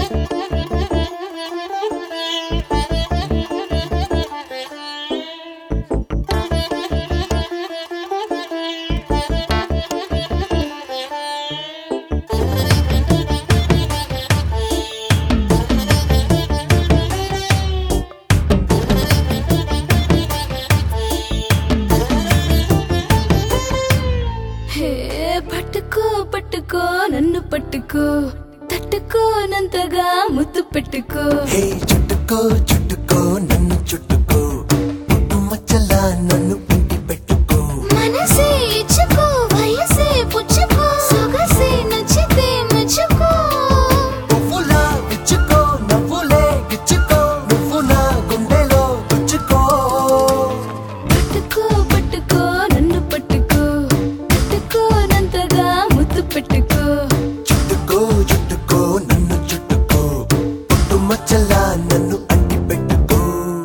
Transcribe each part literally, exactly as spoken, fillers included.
పట్టుకో పట్టుకో నన్ను పట్టుకో తట్టుకోనంతగా ముద్దు పెట్టుకో హే చుట్టుకో చుట్టుకో నన్ను చుట్టుకో పుట్టు మచ్చలా నన్ను ఇంటి పెట్టుకో మనసే ఇచ్చుకో వయసే పుచ్చుకో సొగసే నచ్చితే మెచ్చుకో పువ్వులా విచ్చుకో నవ్వులే గిచ్చుకో నువ్వు నా గుండెలో గుచ్చుకో పట్టుకో పట్టుకో నన్ను పట్టుకో తట్టుకోనంతగా ముద్దు పెట్టుకో చుట్టుకో చుట్టుకో నన్ను చుట్టుకో పుట్టు మచ్చలా నన్ను అంటి పెట్టుకో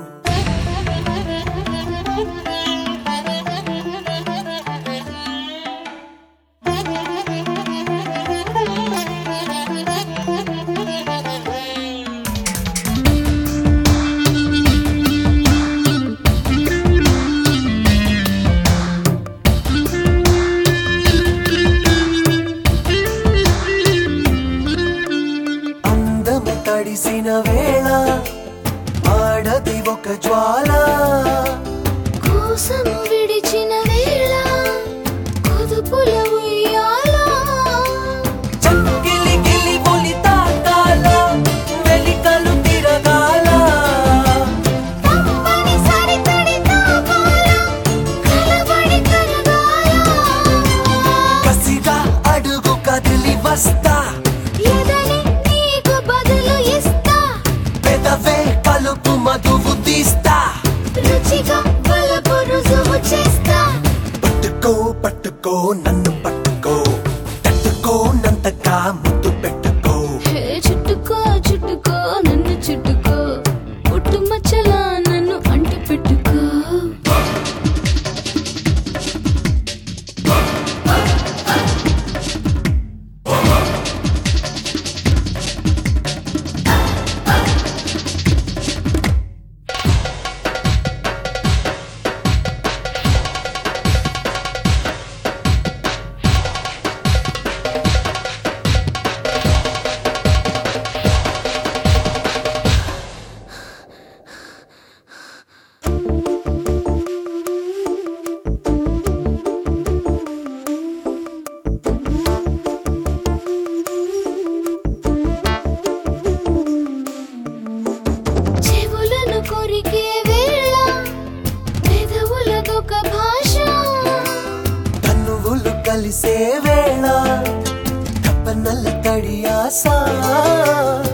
అందము తడిసిన వేళ ఆడది ఒక జ్వాల కోసం విడిచిన వేళ కుదుపుల ఉయ్యాల చక్కిలి గిలి బొలి తాకాల వెలికలు తిరగాల తప్పని సరితడి తాపాల కలబడి కరగాల కసిగా అడుగు కదిలి వస్తా ఎదని నీకు బదులు ఇస్తా పెదవే పలుపు మధువు తీస్తా రుచిగా బలపు రుజువు చేస్తా పట్టుకో పట్టుకో నన్ను పట్టుకో తట్టుకోనంతగా ముద్దు పెట్టుకో హే చుట్టుకో చుట్టుకో నన్ను చుట్టుకో పుట్టు మచ్చలా నన్ను అంటి పెట్టుకో చెవులను కొరికే వేళ పెదవులదొక భాష కన్నువులు కలిసే వేళ కప్పనల్ల తడి ఆశ